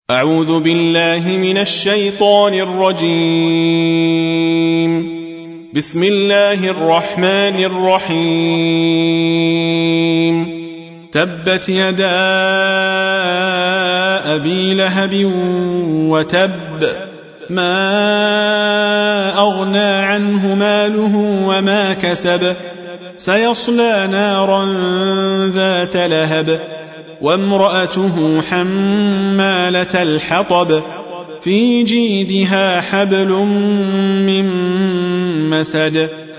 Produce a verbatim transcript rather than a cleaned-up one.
أعوذ بالله من الشيطان الرجيم. بسم الله الرحمن الرحيم. تبت يدا أبي لهب وتب، ما أغنى عنه ماله وما كسب، سيصلى نارا ذات لهب، وامرأته حمالة الحطب، في جيدها حبل من مسد.